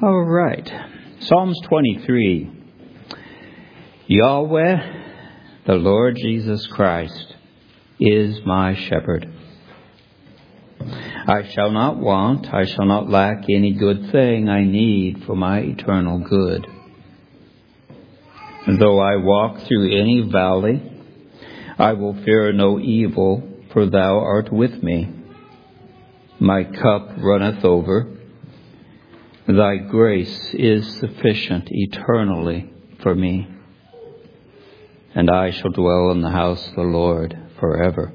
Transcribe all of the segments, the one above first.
All right. Psalms 23. Yahweh, the Lord Jesus Christ, is my shepherd. I shall not want, I shall not lack any good thing I need for my eternal good. Though I walk through any valley, I will fear no evil, for thou art with me. My cup runneth over. Thy grace is sufficient eternally for me. And I shall dwell in the house of the Lord forever.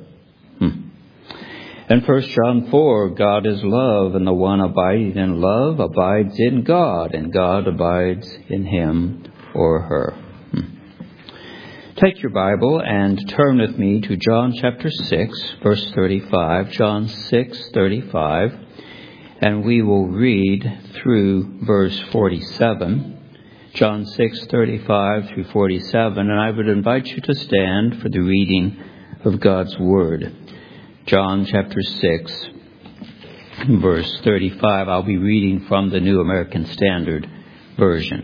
And 1 John 4, God is love, and the one abiding in love abides in God, and God abides in him or her. Take your Bible and turn with me to John chapter 6, verse 35. John 6:35. And we will read through verse 47. John 6:35 through 47. And I would invite you to stand for the reading of God's Word. John chapter 6, verse 35. I'll be reading from the New American Standard Version.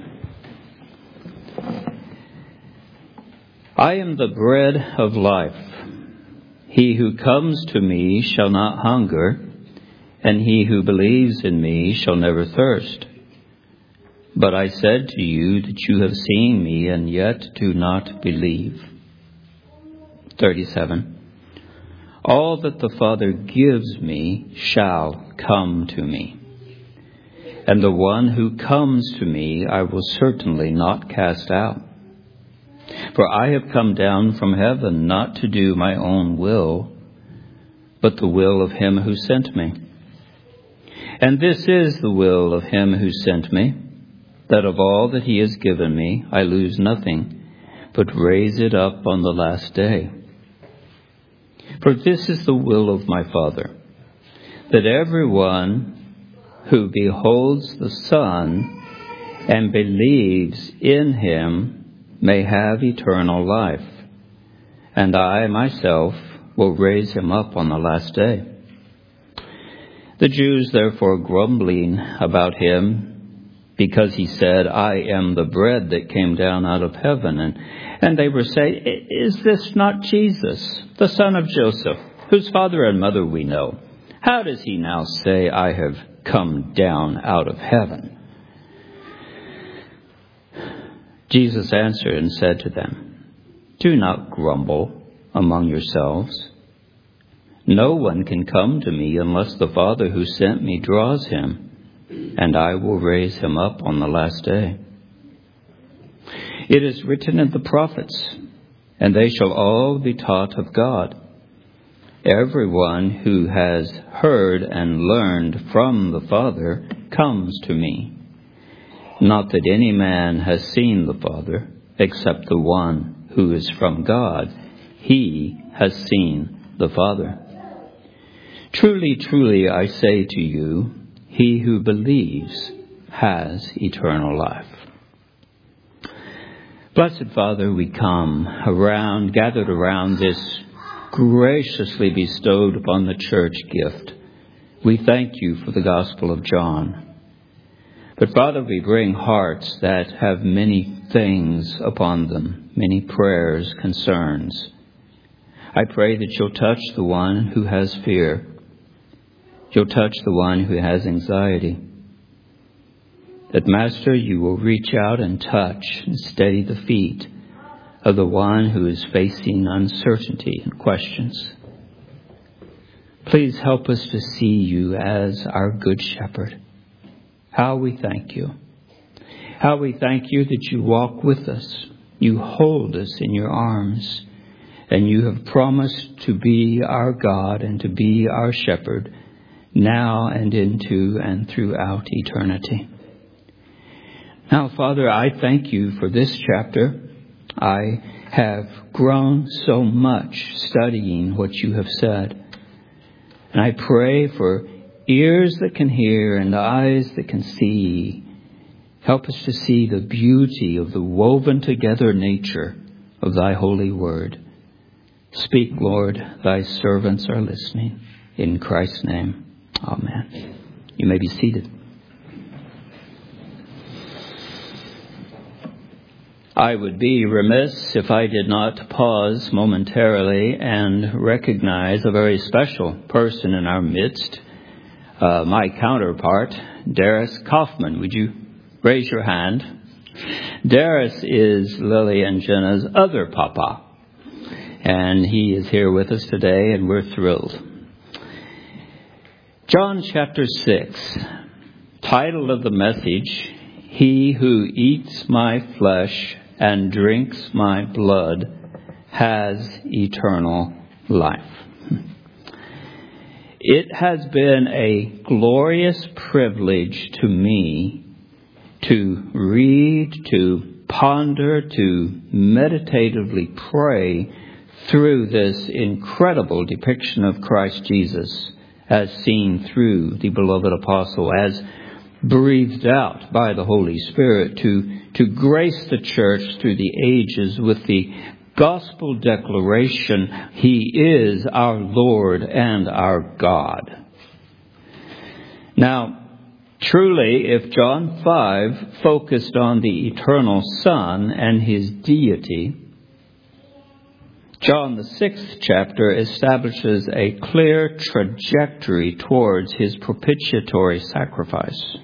I am the bread of life. He who comes to me shall not hunger, and he who believes in me shall never thirst. But I said to you that you have seen me, and yet do not believe. 37. All that the Father gives me shall come to me. And the one who comes to me I will certainly not cast out. For I have come down from heaven not to do my own will, but the will of him who sent me. And this is the will of him who sent me, that of all that he has given me I lose nothing, but raise it up on the last day. For this is the will of my Father, that everyone who beholds the Son and believes in him may have eternal life, and I myself will raise him up on the last day. The Jews therefore grumbling about him, because he said, I am the bread that came down out of heaven, and they were saying, is this not Jesus, the son of Joseph, whose father and mother we know? How does he now say, I have come down out of heaven? Jesus answered and said to them, do not grumble among yourselves. No one can come to me unless the Father who sent me draws him, and I will raise him up on the last day. It is written in the prophets, and they shall all be taught of God. Everyone who has heard and learned from the Father comes to me. Not that any man has seen the Father, except the one who is from God. He has seen the Father. Truly, truly, I say to you, he who believes has eternal life. Blessed Father, we come gathered around this graciously bestowed upon the church gift. We thank you for the Gospel of John. But Father, we bring hearts that have many things upon them, many prayers, concerns. I pray that you'll touch the one who has fear. You'll touch the one who has anxiety. That, Master, you will reach out and touch and steady the feet of the one who is facing uncertainty and questions. Please help us to see you as our good shepherd. How we thank you. How we thank you that you walk with us. You hold us in your arms. And you have promised to be our God and to be our shepherd now and into and throughout eternity. Now, Father, I thank you for this chapter. I have grown so much studying what you have said. And I pray for ears that can hear and eyes that can see. Help us to see the beauty of the woven together nature of thy holy word. Speak, Lord, thy servants are listening. In Christ's name, amen. You may be seated. I would be remiss if I did not pause momentarily and recognize a very special person in our midst, my counterpart, Darius Kaufman. Would you raise your hand? Darius is Lily and Jenna's other papa, and he is here with us today, and we're thrilled. John chapter 6, title of the message, He who eats my flesh and drinks my blood has eternal life. It has been a glorious privilege to me to read, to ponder, to meditatively pray through this incredible depiction of Christ Jesus as seen through the beloved apostle, as breathed out by the Holy Spirit to grace the church through the ages with the gospel declaration, He is our Lord and our God. Now, truly, if John 5 focused on the eternal Son and His deity, John, the 6th chapter, establishes a clear trajectory towards His propitiatory sacrifice.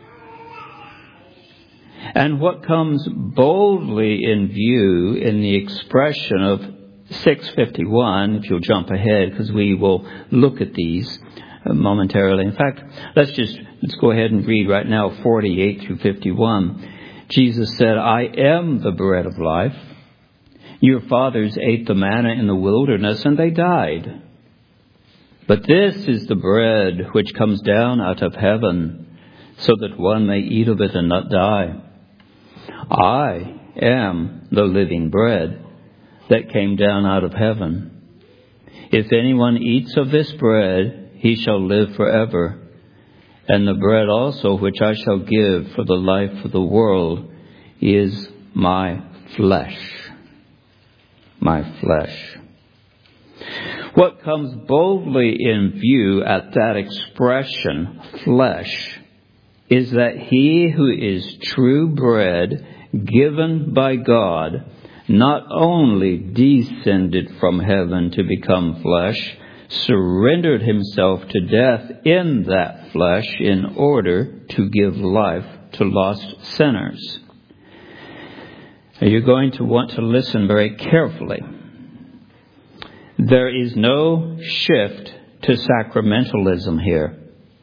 And what comes boldly in view in the expression of 6:51, if you'll jump ahead, because we will look at these momentarily. In fact, let's go ahead and read right now 48 through 51. Jesus said, I am the bread of life. Your fathers ate the manna in the wilderness, and they died. But this is the bread which comes down out of heaven, so that one may eat of it and not die. I am the living bread that came down out of heaven. If anyone eats of this bread, he shall live forever. And the bread also which I shall give for the life of the world is my flesh. My flesh. What comes boldly in view at that expression, flesh, is that He who is true bread given by God not only descended from heaven to become flesh, surrendered Himself to death in that flesh in order to give life to lost sinners. You're going to want to listen very carefully. There is no shift to sacramentalism here,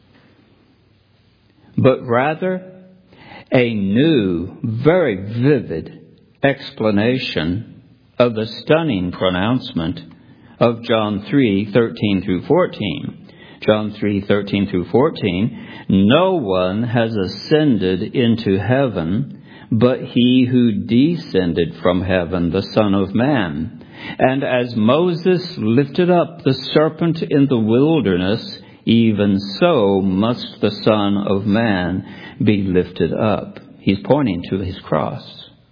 but rather a new, very vivid explanation of the stunning pronouncement of John 3:13 through 14. John 3:13 through 14, no one has ascended into heaven but He who descended from heaven, the Son of Man. And as Moses lifted up the serpent in the wilderness, even so must the Son of Man be lifted up. He's pointing to His cross.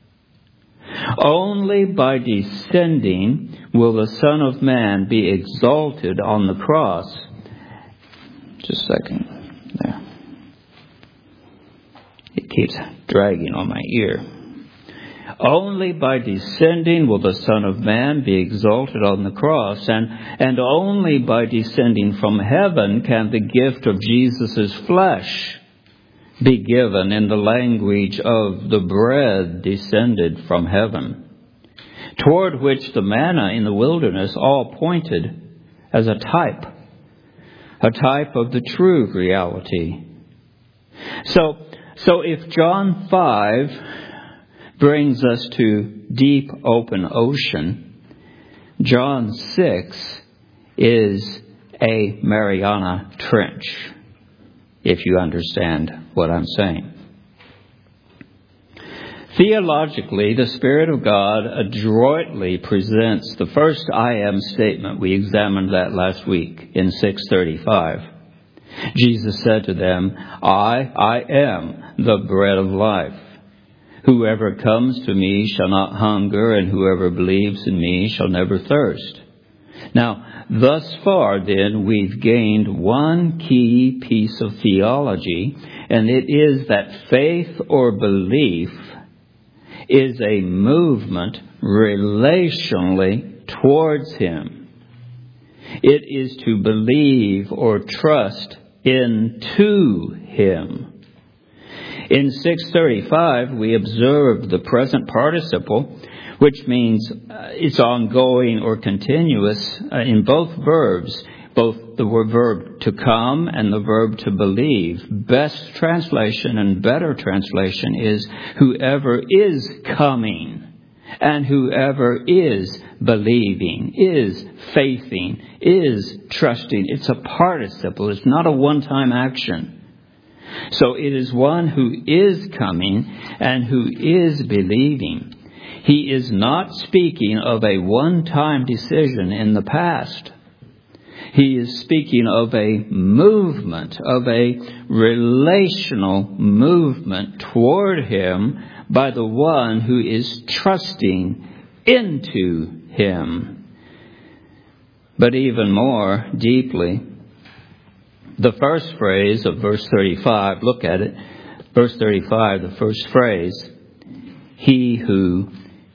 Only by descending will the Son of Man be exalted on the cross. Just a second. There. It keeps dragging on my ear. Only by descending will the Son of Man be exalted on the cross, and only by descending from heaven can the gift of Jesus' flesh be given in the language of the bread descended from heaven, toward which the manna in the wilderness all pointed as a type of the true reality. So if John 5 brings us to deep open ocean, John 6 is a Mariana Trench, if you understand what I'm saying. Theologically, the Spirit of God adroitly presents the first I am statement. We examined that last week in 6:35. Jesus said to them, I am the bread of life. Whoever comes to me shall not hunger, and whoever believes in me shall never thirst. Now, thus far, then, we've gained one key piece of theology, and it is that faith or belief is a movement relationally towards Him. It is to believe or trust into Him. In 635, we observed the present participle, which means it's ongoing or continuous in both verbs, both the verb to come and the verb to believe. Best translation and better translation is whoever is coming and whoever is believing, is faithing, is trusting. It's a participle. It's not a one-time action. So it is one who is coming and who is believing. He is not speaking of a one-time decision in the past. He is speaking of a movement, of a relational movement toward Him by the one who is trusting into Him. But even more deeply, the first phrase of verse 35, look at it. Verse 35, the first phrase, he who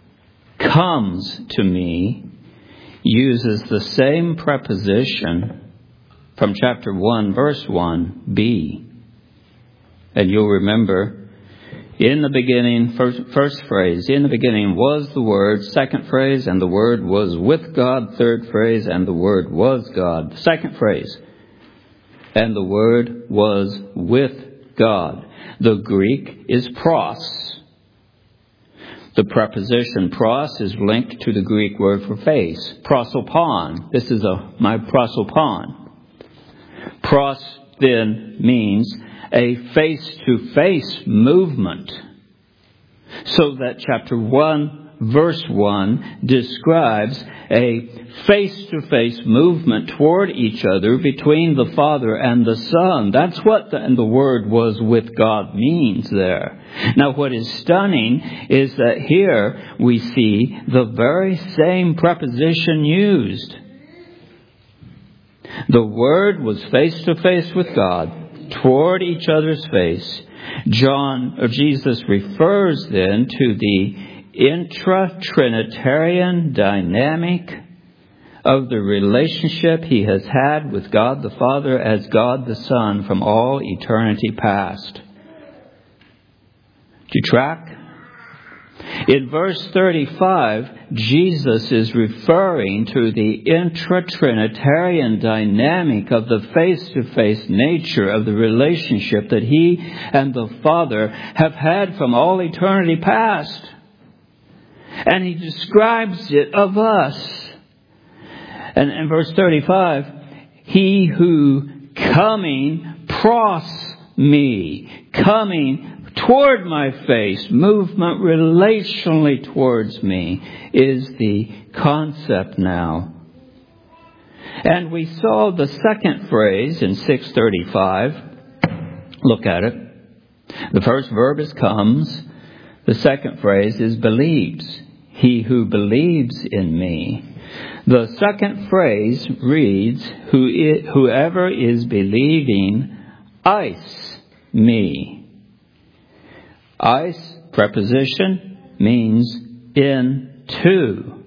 comes to me, uses the same preposition from chapter 1, verse 1, be. And you'll remember, in the beginning, first phrase, in the beginning was the Word, second phrase, and the Word was with God, third phrase, and the Word was God. Second phrase, and the Word was with God. The Greek is pros. The preposition pros is linked to the Greek word for face. Prosopon. This is my prosopon. Pros then means a face-to-face movement. So that chapter 1, verse 1 describes a face-to-face movement toward each other between the Father and the Son. That's what the Word was with God means there. Now what is stunning is that here we see the very same preposition used. The Word was face-to-face with God, toward each other's face. Jesus refers then to the intra-Trinitarian dynamic of the relationship He has had with God the Father as God the Son from all eternity past. Do you track? In verse 35, Jesus is referring to the intra-Trinitarian dynamic of the face-to-face nature of the relationship that He and the Father have had from all eternity past. And He describes it of us. And in verse 35, he who coming pros me, coming toward my face, movement relationally towards me, is the concept now. And we saw the second phrase in 635. Look at it. The first verb is comes. The second phrase is believes. He who believes in me. The second phrase reads, whoever is believing, eis me. Eis, preposition, means into.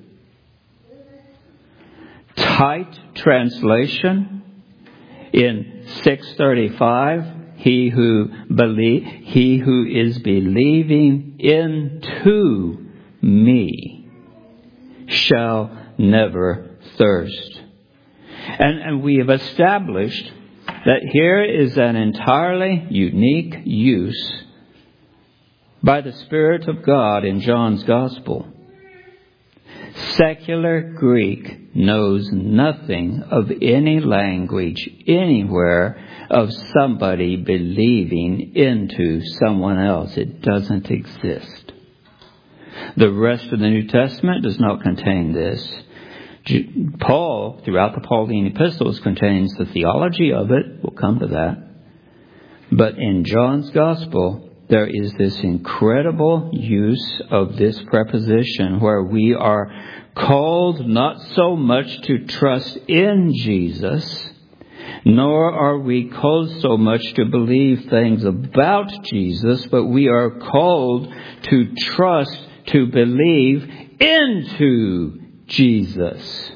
Tight translation in 635, he who is believing into me shall never thirst. And we have established that here is an entirely unique use by the Spirit of God in John's Gospel. Secular Greek knows nothing of any language anywhere of somebody believing into someone else. It doesn't exist. The rest of the New Testament does not contain this. Paul, throughout the Pauline epistles, contains the theology of it. We'll come to that. But in John's Gospel, there is this incredible use of this preposition where we are called not so much to trust in Jesus, nor are we called so much to believe things about Jesus, but we are called to trust to believe into Jesus.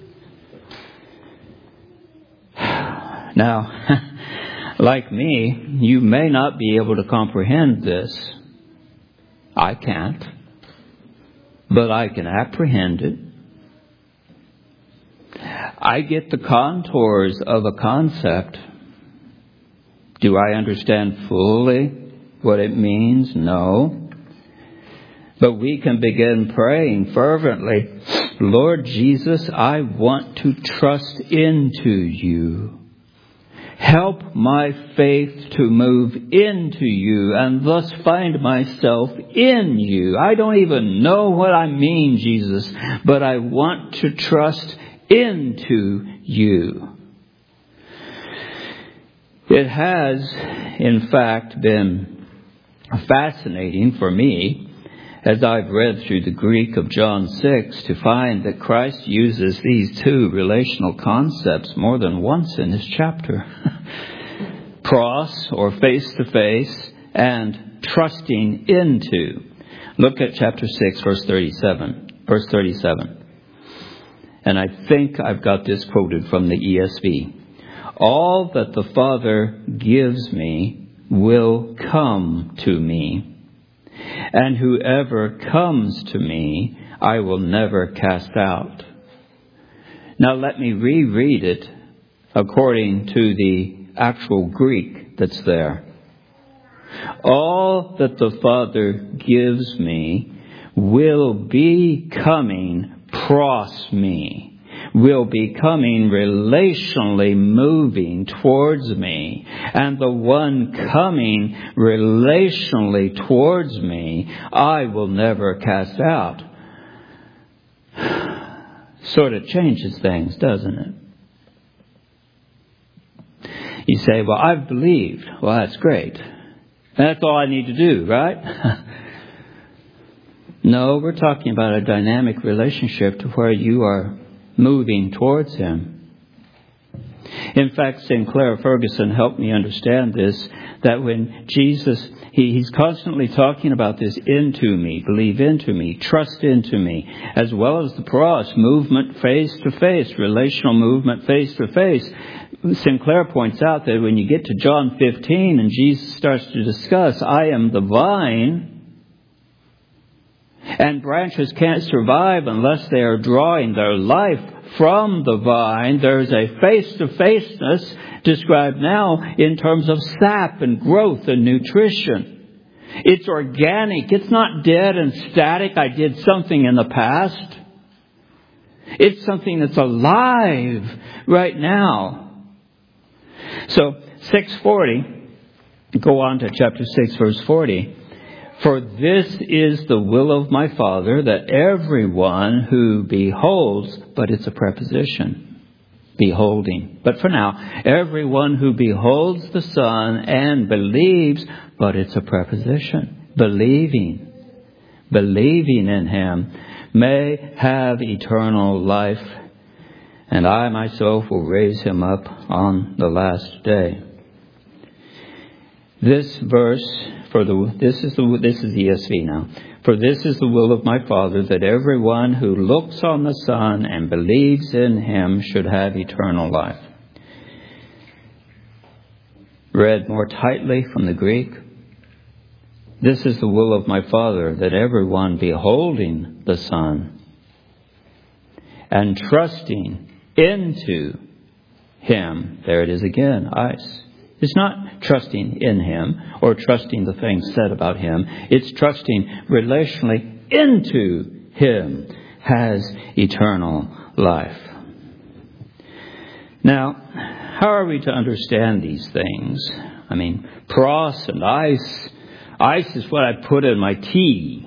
Now, like me, you may not be able to comprehend this. I can't. But I can apprehend it. I get the contours of a concept. Do I understand fully what it means? No. But we can begin praying fervently, Lord Jesus, I want to trust into you. Help my faith to move into you and thus find myself in you. I don't even know what I mean, Jesus, but I want to trust into you. It has, in fact, been fascinating for me as I've read through the Greek of John 6 to find that Christ uses these two relational concepts more than once in this chapter. Pros, or face-to-face, and trusting into. Look at chapter 6, verse 37. Verse 37. And I think I've got this quoted from the ESV. All that the Father gives me will come to me. And whoever comes to me, I will never cast out. Now let me reread it according to the actual Greek that's there. All that the Father gives me will be coming pros me. Will be coming relationally moving towards me. And the one coming relationally towards me, I will never cast out. Sort of changes things, doesn't it? You say, well, I've believed. Well, that's great. That's all I need to do, right? No, we're talking about a dynamic relationship to where you are moving towards Him. In fact, Sinclair Ferguson helped me understand this, that when Jesus, he's constantly talking about this into me, believe into me, trust into me, as well as the pros, movement face to face, relational movement face to face. Sinclair points out that when you get to John 15 and Jesus starts to discuss, I am the vine, and branches can't survive unless they are drawing their life from the vine. There's a face-to-faceness described now in terms of sap and growth and nutrition. It's organic. It's not dead and static. I did something in the past. It's something that's alive right now. So 6:40, go on to chapter 6, verse 40. For this is the will of my Father, that everyone who beholds, but it's a preposition, beholding. But for now, everyone who beholds the Son and believes, but it's a preposition, believing in Him, may have eternal life, and I myself will raise him up on the last day. This verse, this is the ESV now. For this is the will of my Father, that everyone who looks on the Son and believes in Him should have eternal life. Read more tightly from the Greek. This is the will of my Father, that everyone beholding the Son and trusting into Him, there it is again, ice. It's not trusting in Him or trusting the things said about Him. It's trusting relationally into Him has eternal life. Now, how are we to understand these things? I mean, pros and ice. Ice is what I put in my tea.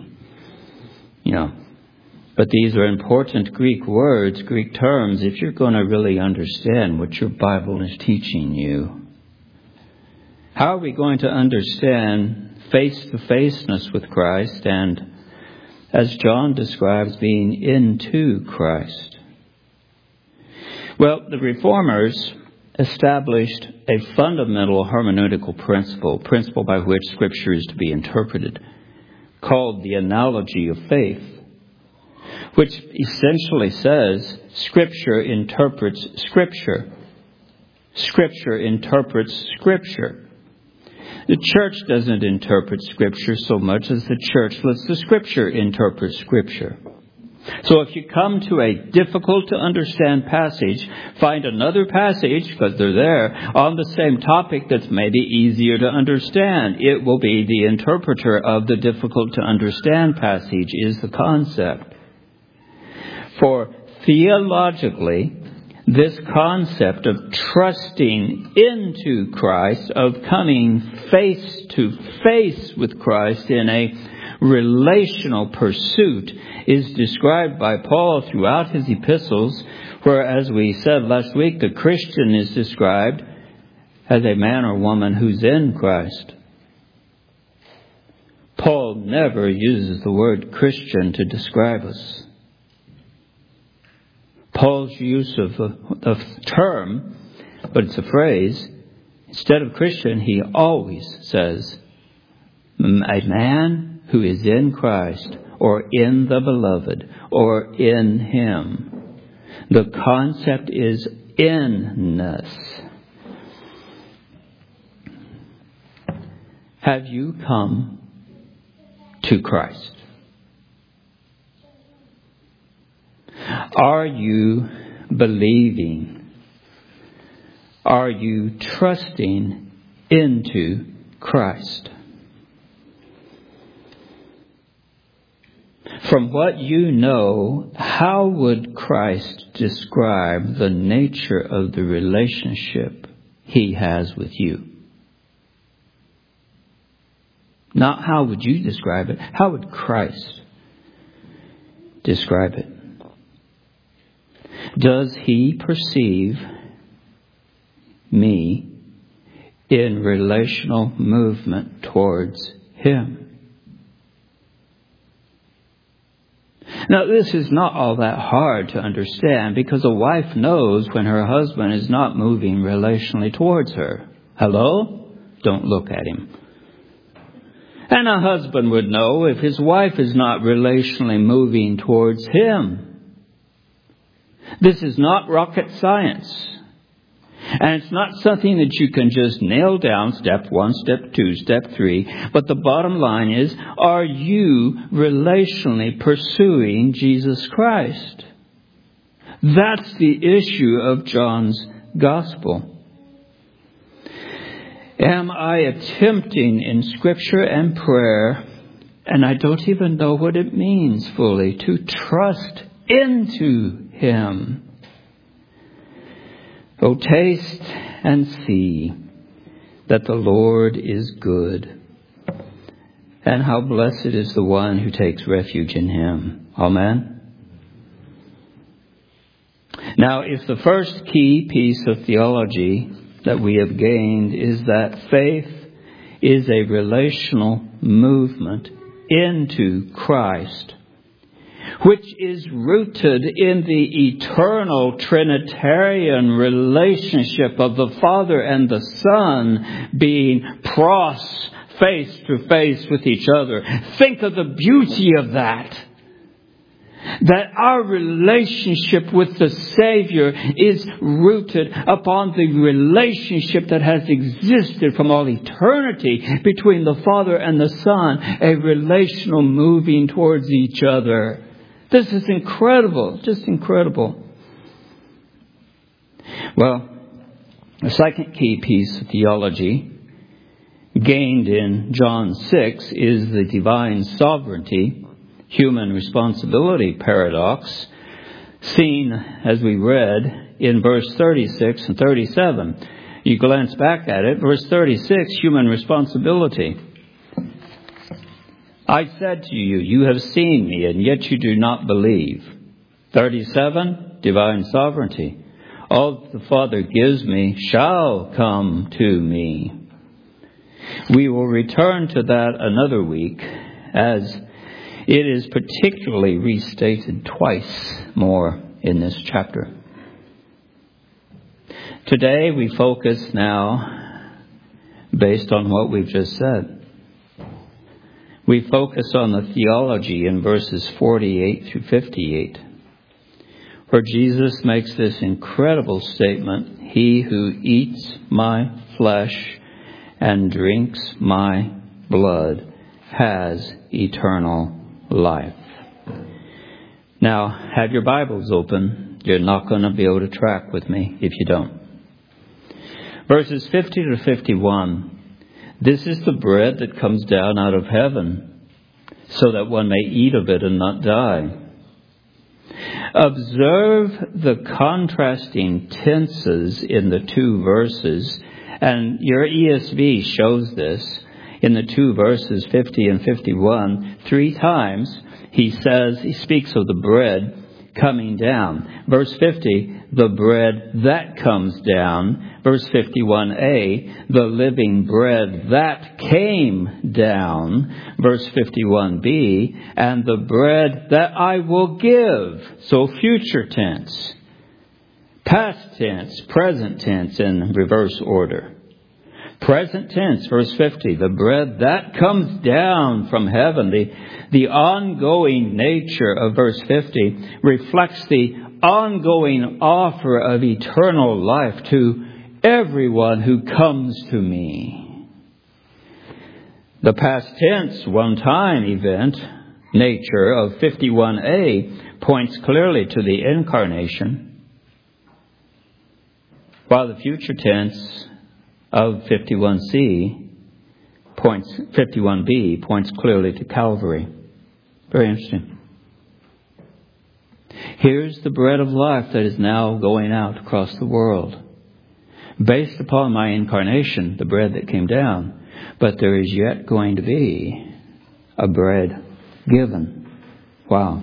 But these are important Greek words, Greek terms, if you're going to really understand what your Bible is teaching you. How are we going to understand face-to-faceness with Christ and, as John describes, being into Christ? Well, the Reformers established a fundamental hermeneutical principle by which Scripture is to be interpreted, called the analogy of faith, which essentially says Scripture interprets Scripture. Scripture interprets Scripture. The church doesn't interpret Scripture so much as the church lets the Scripture interpret Scripture. So if you come to a difficult to understand passage, find another passage, because they're there, on the same topic that's maybe easier to understand. It will be the interpreter of the difficult to understand passage is the concept. For theologically, this concept of trusting into Christ, of coming face to face with Christ in a relational pursuit, is described by Paul throughout his epistles, where, as we said last week, the Christian is described as a man or woman who's in Christ. Paul never uses the word Christian to describe us. Paul's use of a term, but it's a phrase, instead of Christian, he always says, a man who is in Christ, or in the beloved, or in him. The concept is inness. Have you come to Christ? Are you believing? Are you trusting into Christ? From what you know, how would Christ describe the nature of the relationship he has with you? Not how would you describe it, how would Christ describe it? Does he perceive me in relational movement towards him? Now, this is not all that hard to understand, because a wife knows when her husband is not moving relationally towards her. Hello? Don't look at him. And a husband would know if his wife is not relationally moving towards him. This is not rocket science. And it's not something that you can just nail down, step 1, step 2, step 3. But the bottom line is, are you relationally pursuing Jesus Christ? That's the issue of John's Gospel. Am I attempting in Scripture and prayer, and I don't even know what it means fully, to trust into him? Oh, taste and see that the Lord is good, and how blessed is the one who takes refuge in him. Amen. Now, if the first key piece of theology that we have gained is that faith is a relational movement into Christ, which is rooted in the eternal Trinitarian relationship of the Father and the Son being face to face with each other. Think of the beauty of that. That our relationship with the Savior is rooted upon the relationship that has existed from all eternity between the Father and the Son, a relational moving towards each other. This is incredible, just incredible. Well, the second key piece of theology gained in John 6 is the divine sovereignty, human responsibility paradox, seen, as we read, in verse 36 and 37. You glance back at it, verse 36, human responsibility. I said to you, you have seen me, and yet you do not believe. 37, divine sovereignty. All that the Father gives me shall come to me. We will return to that another week, as it is particularly restated twice more in this chapter. Today we focus now, based on what we've just said, we focus on the theology in verses 48 through 58, where Jesus makes this incredible statement, "He who eats my flesh and drinks my blood has eternal life." Now, have your Bibles open. You're not going to be able to track with me if you don't. Verses 50 to 51. "This is the bread that comes down out of heaven, so that one may eat of it and not die." Observe the contrasting tenses in the two verses, and your ESV shows this in the two verses, 50 and 51. 3 times he speaks of the bread coming down. Verse 50, the bread that comes down. Verse 51a, the living bread that came down. Verse 51b, and the bread that I will give. So future tense, past tense, present tense in reverse order. Present tense, verse 50, the bread that comes down from heaven. The ongoing nature of verse 50 reflects the ongoing offer of eternal life to everyone who comes to me. The past tense, one-time event nature of 51a points clearly to the incarnation, while the future tense of 51b points clearly to Calvary. Very interesting. Here's the bread of life that is now going out across the world, based upon my incarnation, the bread that came down. But there is yet going to be a bread given. Wow.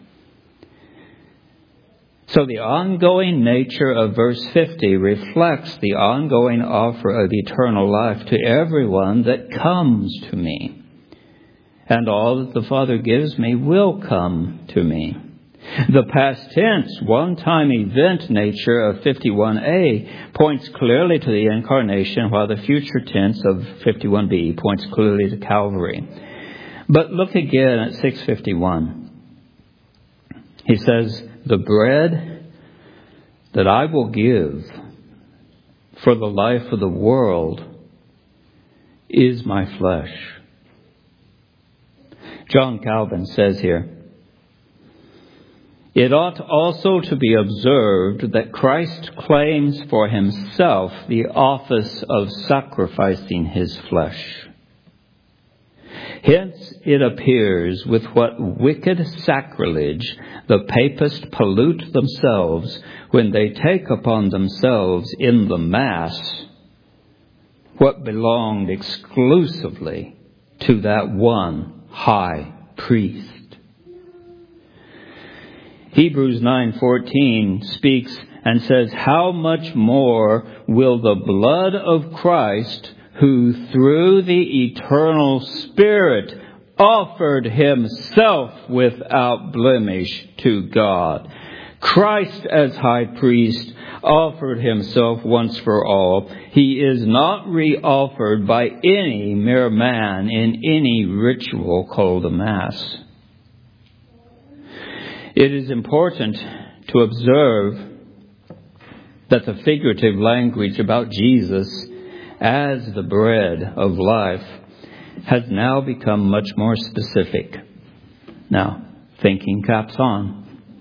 So the ongoing nature of verse 50 reflects the ongoing offer of eternal life to everyone that comes to me. And all that the Father gives me will come to me. The past tense, one-time event nature of 51a points clearly to the incarnation, while the future tense of 51b points clearly to Calvary. But look again at 651. He says, the bread that I will give for the life of the world is my flesh. John Calvin says here, it ought also to be observed that Christ claims for himself the office of sacrificing his flesh. Hence it appears with what wicked sacrilege the papists pollute themselves when they take upon themselves in the Mass what belonged exclusively to that one high priest. Hebrews 9:14 speaks and says, how much more will the blood of Christ, who through the eternal Spirit offered himself without blemish to God. Christ as high priest offered himself once for all. He is not re-offered by any mere man in any ritual called a Mass. It is important to observe that the figurative language about Jesus as the bread of life has now become much more specific. Now, thinking caps on.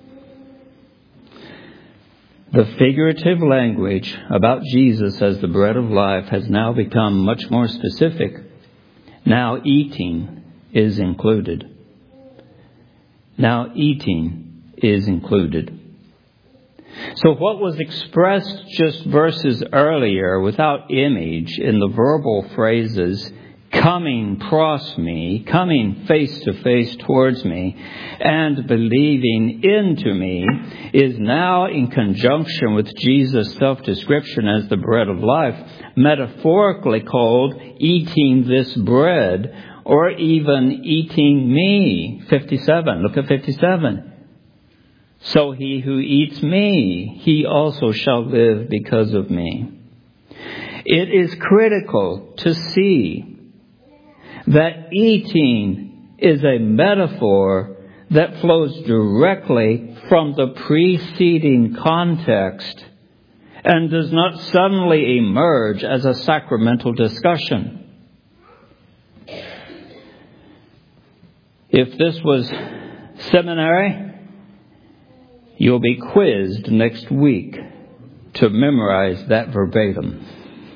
The figurative language about Jesus as the bread of life has now become much more specific. Now eating is included. Now eating is included. So what was expressed just verses earlier without image in the verbal phrases, coming pros me, coming face to face towards me, and believing into me, is now in conjunction with Jesus' self-description as the bread of life, metaphorically called eating this bread, or even eating me. 57, look at 57. So he who eats me, he also shall live because of me. It is critical to see that eating is a metaphor that flows directly from the preceding context and does not suddenly emerge as a sacramental discussion. If this was seminary, you'll be quizzed next week to memorize that verbatim.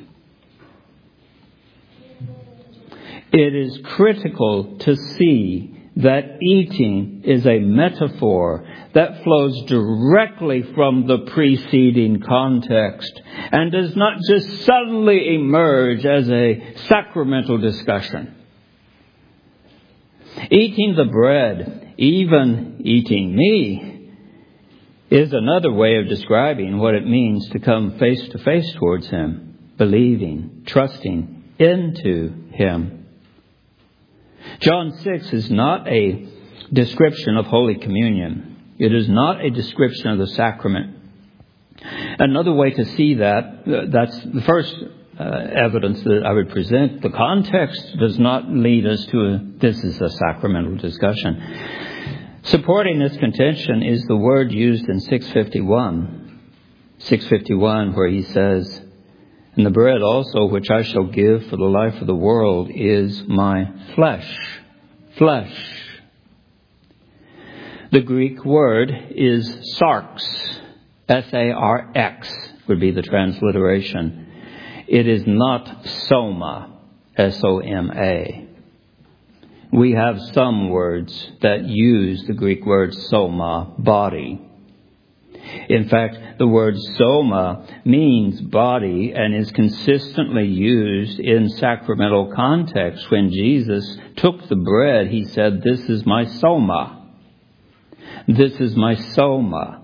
It is critical to see that eating is a metaphor that flows directly from the preceding context and does not just suddenly emerge as a sacramental discussion. Eating the bread, even eating me, is another way of describing what it means to come face to face towards Him, believing, trusting into Him. John 6 is not a description of Holy Communion. It is not a description of the sacrament. Another way to see that's the first evidence that I would present. The context does not lead us to this is a sacramental discussion. Supporting this contention is the word used in 651, where he says, "And the bread also which I shall give for the life of the world is my flesh." Flesh. The Greek word is sarx. S-A-R-X would be the transliteration. It is not soma. S-O-M-A. We have some words that use the Greek word soma, body. In fact, the word soma means body and is consistently used in sacramental context. When Jesus took the bread, He said, "This is my soma. This is my soma."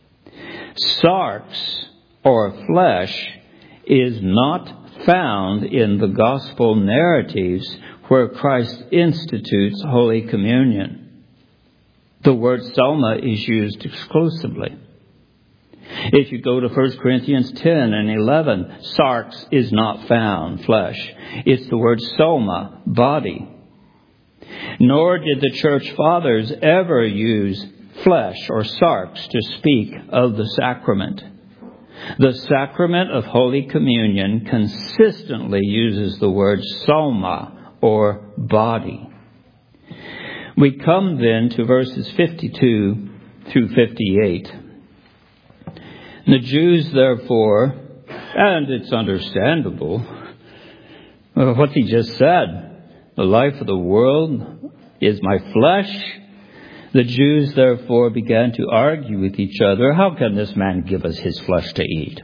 Sarx, or flesh, is not found in the gospel narratives where Christ institutes Holy Communion. The word soma is used exclusively. If you go to 1 Corinthians 10 and 11, sarx is not found, flesh. It's the word soma, body. Nor did the church fathers ever use flesh or sarx to speak of the sacrament. The sacrament of Holy Communion consistently uses the word soma, or body. We come then to verses 52 through 58. The Jews, therefore, and it's understandable, what he just said, the life of the world is my flesh. The Jews, therefore, began to argue with each other, "How can this man give us his flesh to eat?"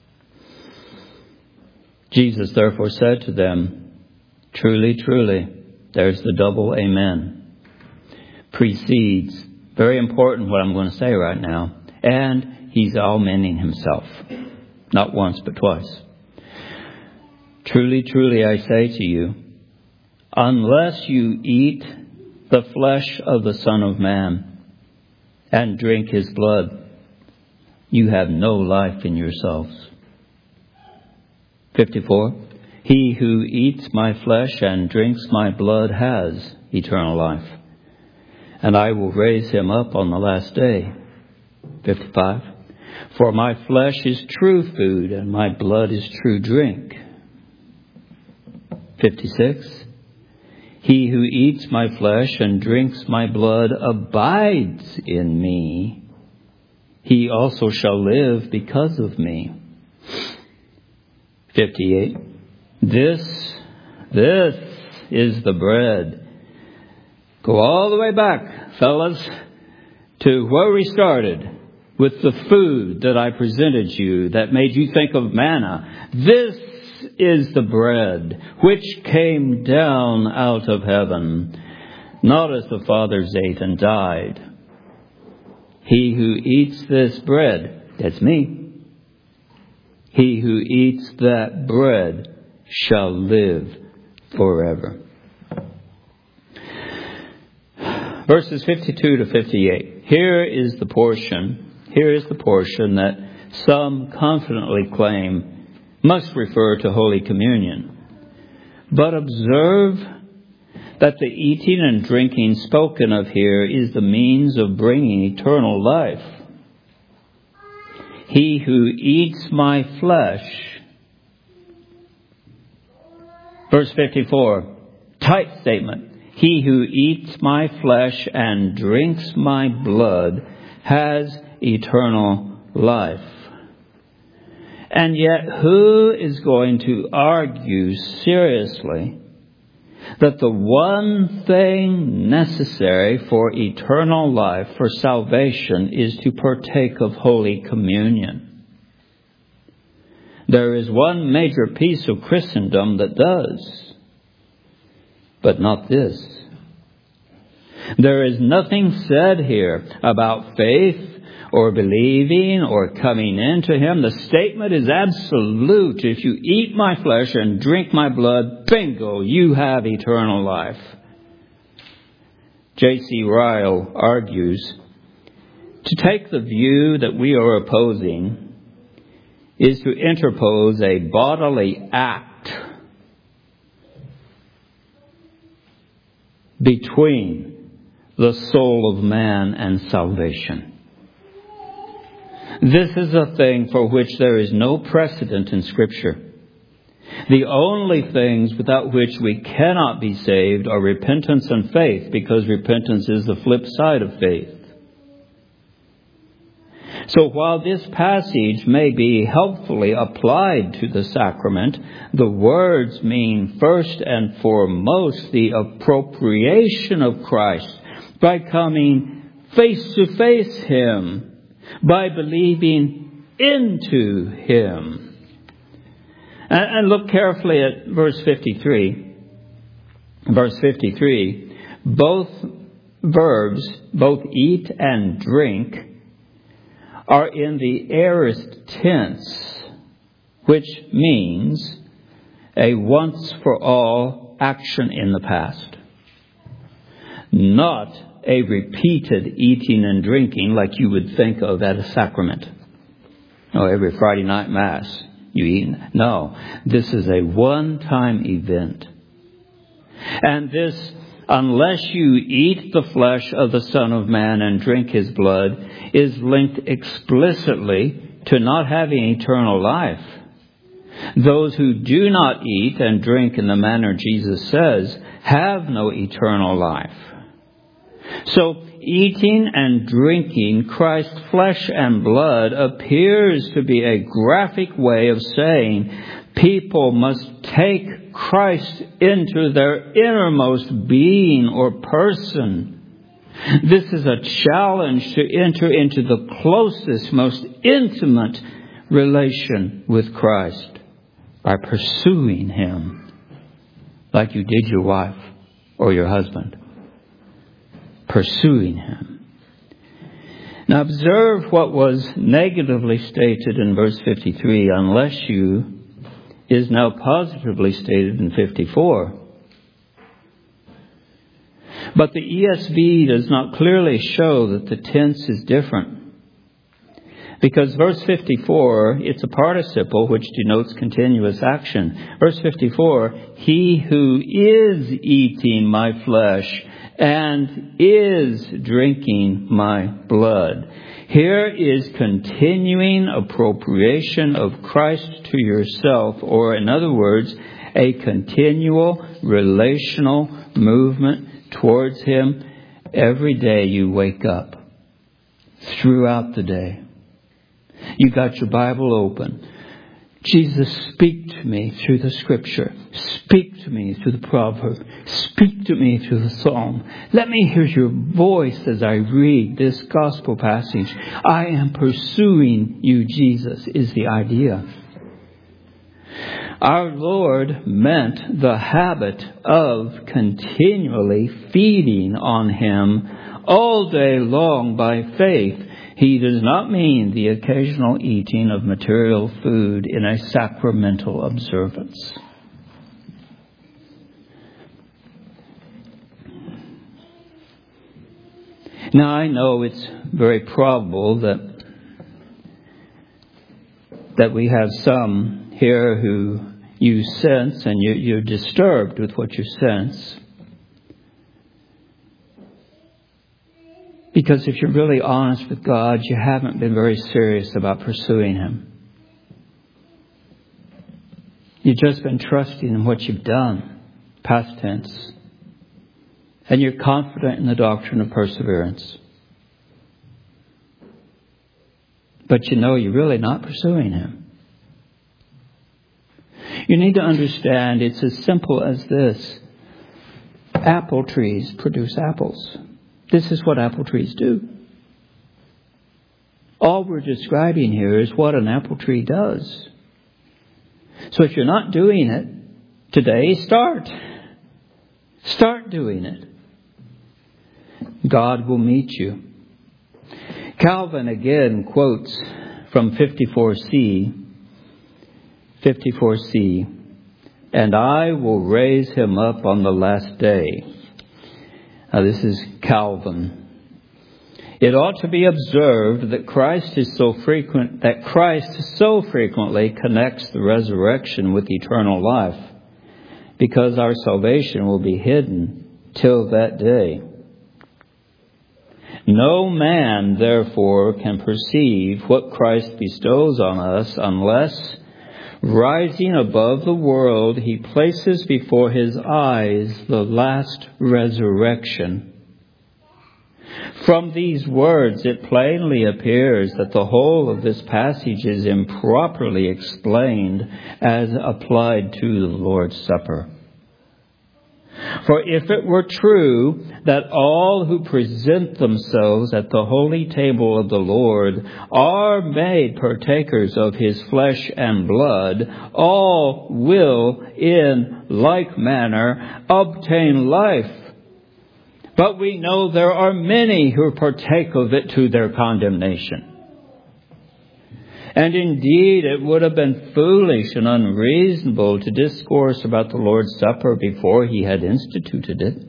Jesus, therefore, said to them, "Truly, truly," there's the double amen, precedes, very important what I'm going to say right now, and He's amening Himself, not once but twice. "Truly, truly, I say to you, unless you eat the flesh of the Son of Man and drink His blood, you have no life in yourselves." 54. "He who eats my flesh and drinks my blood has eternal life, and I will raise him up on the last day." 55. "For my flesh is true food, and my blood is true drink." 56. "He who eats my flesh and drinks my blood abides in me. He also shall live because of me." 58. This is the bread. Go all the way back, fellas, to where we started, with the food that I presented you that made you think of manna. This is the bread which came down out of heaven, not as the fathers ate and died. He who eats this bread, that's me, he who eats that bread shall live forever. Verses 52 to 58. Here is the portion that some confidently claim must refer to Holy Communion. But observe that the eating and drinking spoken of here is the means of bringing eternal life. He who eats my flesh, verse 54, tight statement. He who eats my flesh and drinks my blood has eternal life. And yet, who is going to argue seriously that the one thing necessary for eternal life, for salvation, is to partake of Holy Communion? There is one major piece of Christendom that does, but not this. There is nothing said here about faith or believing or coming into Him. The statement is absolute. If you eat my flesh and drink my blood, bingo, you have eternal life. J.C. Ryle argues, to take the view that we are opposing is to interpose a bodily act between the soul of man and salvation. This is a thing for which there is no precedent in Scripture. The only things without which we cannot be saved are repentance and faith, because repentance is the flip side of faith. So while this passage may be helpfully applied to the sacrament, the words mean first and foremost the appropriation of Christ by coming face to face Him, by believing into Him. And look carefully at verse 53. Verse 53, both verbs, both eat and drink, are in the aorist tense, which means a once-for-all action in the past. Not a repeated eating and drinking like you would think of at a sacrament. Oh, every Friday night Mass you eat. No, this is a one-time event. And this, unless you eat the flesh of the Son of Man and drink His blood, is linked explicitly to not having eternal life. Those who do not eat and drink in the manner Jesus says have no eternal life. So, eating and drinking Christ's flesh and blood appears to be a graphic way of saying people must take Christ into their innermost being or person. This is a challenge to enter into the closest, most intimate relation with Christ by pursuing Him like you did your wife or your husband. Pursuing Him. Now observe what was negatively stated in verse 53, unless you, is now positively stated in 54. But the ESV does not clearly show that the tense is different. Because verse 54, it's a participle which denotes continuous action. Verse 54, he who is eating my flesh and is drinking my blood. Here is continuing appropriation of Christ to yourself, or in other words, a continual relational movement towards Him every day you wake up, throughout the day. You got your Bible open. Jesus, speak to me through the Scripture. Speak to me through the proverb. Speak to me through the psalm. Let me hear your voice as I read this gospel passage. I am pursuing you, Jesus, is the idea. Our Lord meant the habit of continually feeding on Him all day long by faith. He does not mean the occasional eating of material food in a sacramental observance. Now, I know it's very probable that we have some here who you sense, and you're disturbed with what you sense, Because if you're really honest with God, you haven't been very serious about pursuing Him. You've just been trusting in what you've done, past tense. And you're confident in the doctrine of perseverance. But you know you're really not pursuing Him. You need to understand it's as simple as this. Apple trees produce apples. This is what apple trees do. All we're describing here is what an apple tree does. So if you're not doing it today, start. Start doing it. God will meet you. Calvin again quotes from 54C, and I will raise him up on the last day. Now this is Calvin. It ought to be observed that Christ so frequently connects the resurrection with eternal life, because our salvation will be hidden till that day. No man, therefore, can perceive what Christ bestows on us unless, rising above the world, He places before His eyes the last resurrection. From these words, it plainly appears that the whole of this passage is improperly explained as applied to the Lord's Supper. For if it were true that all who present themselves at the holy table of the Lord are made partakers of His flesh and blood, all will in like manner obtain life. But we know there are many who partake of it to their condemnation. And indeed, it would have been foolish and unreasonable to discourse about the Lord's Supper before He had instituted it.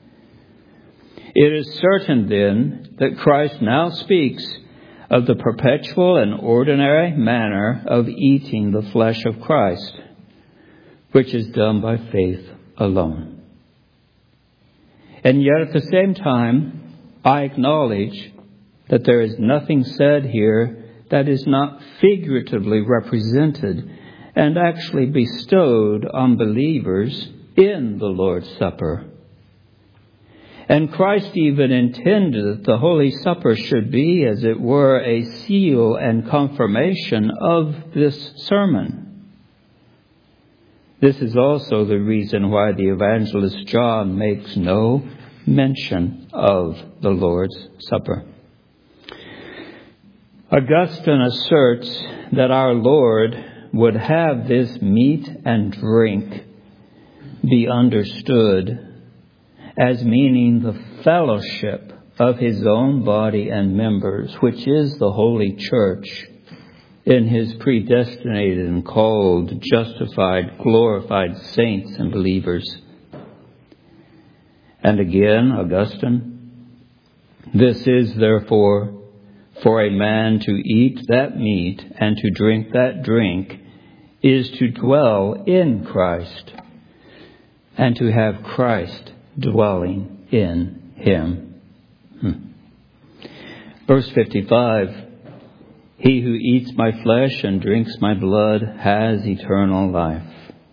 It is certain, then, that Christ now speaks of the perpetual and ordinary manner of eating the flesh of Christ, which is done by faith alone. And yet at the same time, I acknowledge that there is nothing said here that is not figuratively represented and actually bestowed on believers in the Lord's Supper. And Christ even intended that the Holy Supper should be, as it were, a seal and confirmation of this sermon. This is also the reason why the evangelist John makes no mention of the Lord's Supper. Augustine asserts that our Lord would have this meat and drink be understood as meaning the fellowship of His own body and members, which is the Holy Church, in His predestinated and called, justified, glorified saints and believers. And again, Augustine, this is therefore for a man to eat that meat and to drink that drink is to dwell in Christ and to have Christ dwelling in him. Verse 55, he who eats my flesh and drinks my blood has eternal life.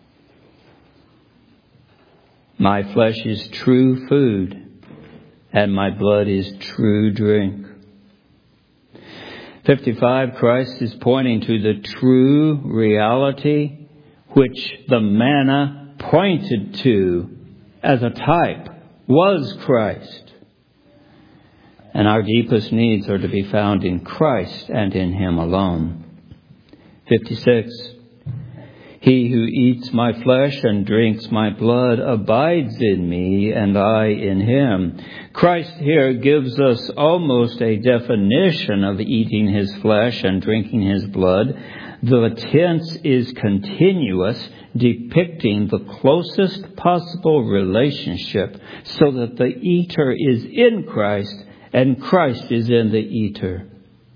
My flesh is true food and my blood is true drink. 55, Christ is pointing to the true reality which the manna pointed to as a type was Christ. And our deepest needs are to be found in Christ and in Him alone. 56, he who eats my flesh and drinks my blood abides in me and I in him. Christ here gives us almost a definition of eating His flesh and drinking His blood. The tense is continuous, depicting the closest possible relationship so that the eater is in Christ and Christ is in the eater.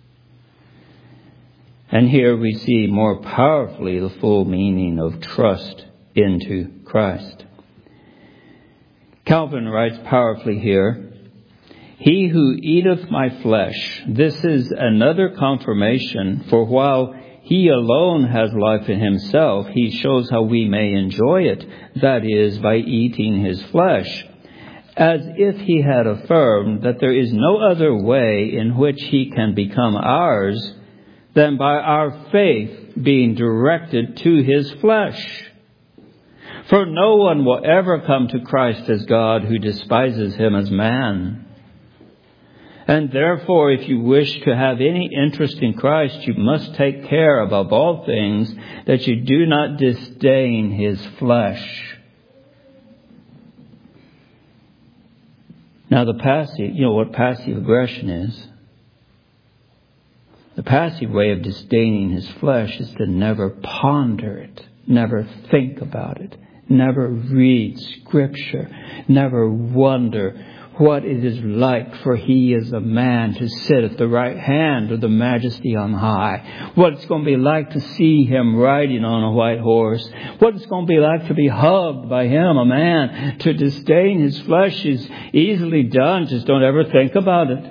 And here we see more powerfully the full meaning of trust into Christ. Calvin writes powerfully here, He who eateth my flesh, this is another confirmation, for while he alone has life in himself, he shows how we may enjoy it, that is, by eating his flesh, as if he had affirmed that there is no other way in which he can become ours than by our faith being directed to his flesh. For no one will ever come to Christ as God who despises him as man. And therefore, if you wish to have any interest in Christ, you must take care above all things that you do not disdain his flesh. Now you know what passive aggression is? The passive way of disdaining his flesh is to never ponder it, never think about it, never read Scripture, never wonder what it is like for he as a man to sit at the right hand of the Majesty on high. What it's going to be like to see him riding on a white horse. What it's going to be like to be hugged by him, a man. To disdain his flesh is easily done. Just don't ever think about it.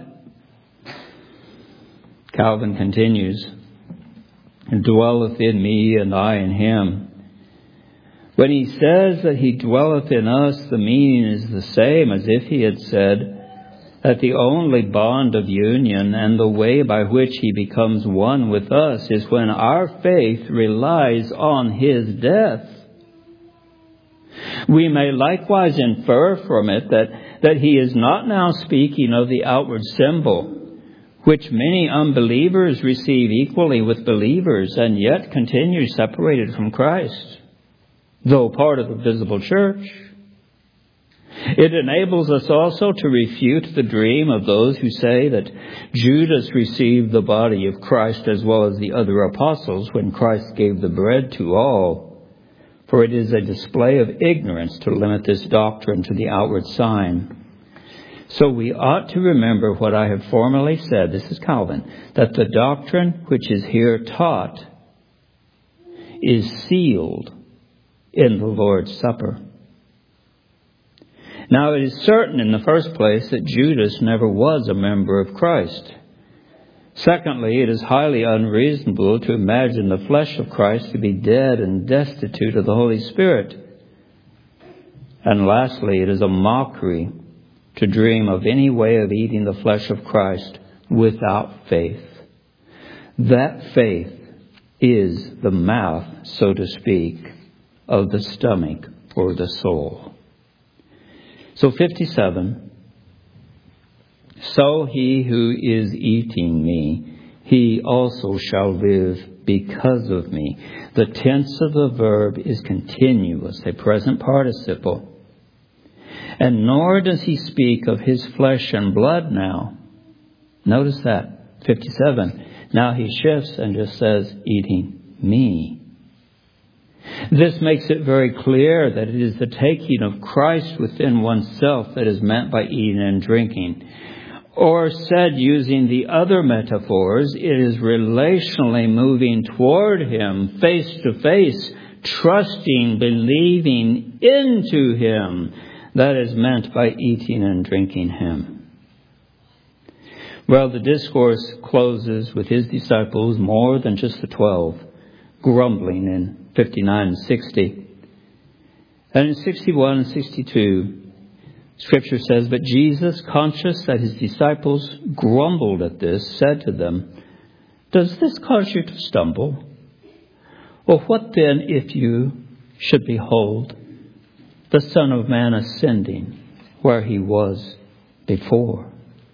Calvin continues, "And dwelleth in me, and I in him." When he says that he dwelleth in us, the meaning is the same as if he had said that the only bond of union and the way by which he becomes one with us is when our faith relies on his death. We may likewise infer from it that he is not now speaking of the outward symbol, which many unbelievers receive equally with believers and yet continue separated from Christ, though part of the visible church. It enables us also to refute the dream of those who say that Judas received the body of Christ as well as the other apostles when Christ gave the bread to all. For it is a display of ignorance to limit this doctrine to the outward sign. So we ought to remember what I have formerly said, this is Calvin, that the doctrine which is here taught is sealed in the Lord's Supper. Now it is certain in the first place that Judas never was a member of Christ. Secondly, it is highly unreasonable to imagine the flesh of Christ to be dead and destitute of the Holy Spirit. And lastly, it is a mockery to dream of any way of eating the flesh of Christ without faith. That faith is the mouth, so to speak, of the stomach or the soul. So 57, so he who is eating me, he also shall live because of me. The tense of the verb is continuous, a present participle. And nor does he speak of his flesh and blood now. Notice that, 57. Now he shifts and just says, eating me. This makes it very clear that it is the taking of Christ within oneself that is meant by eating and drinking. Or said using the other metaphors, it is relationally moving toward him, face to face, trusting, believing into him. That is meant by eating and drinking him. Well, the discourse closes with his disciples, more than just the 12, grumbling in 59 and 60. And in 61 and 62, Scripture says, but Jesus, conscious that his disciples grumbled at this, said to them, does this cause you to stumble? Or what then if you should behold the Son of Man ascending where he was before?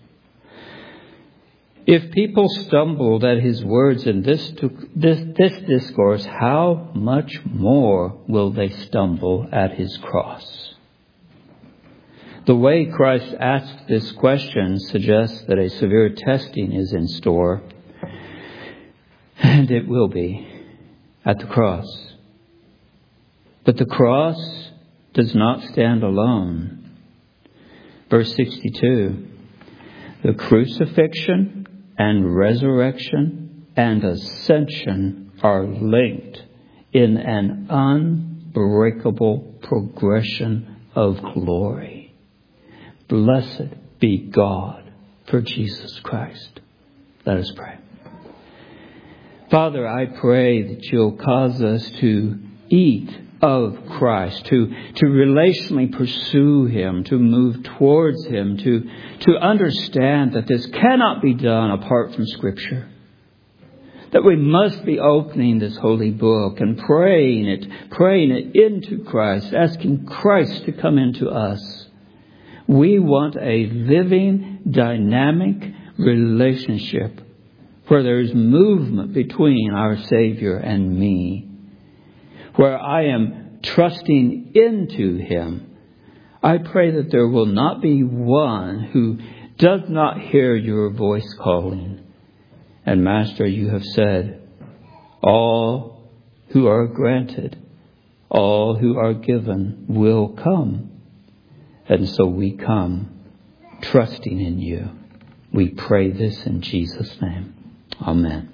If people stumbled at his words in this discourse, how much more will they stumble at his cross? The way Christ asked this question suggests that a severe testing is in store, and it will be at the cross. But the cross does not stand alone. Verse 62, the crucifixion and resurrection and ascension are linked in an unbreakable progression of glory. Blessed be God for Jesus Christ. Let us pray. Father, I pray that you'll cause us to eat of Christ, to relationally pursue Him, to move towards Him, to understand that this cannot be done apart from Scripture. That we must be opening this holy book and praying it into Christ, asking Christ to come into us. We want a living, dynamic relationship where there is movement between our Savior and me, where I am trusting into Him. I pray that there will not be one who does not hear your voice calling. And Master, you have said, all who are granted, all who are given will come. And so we come trusting in you. We pray this in Jesus' name. Amen.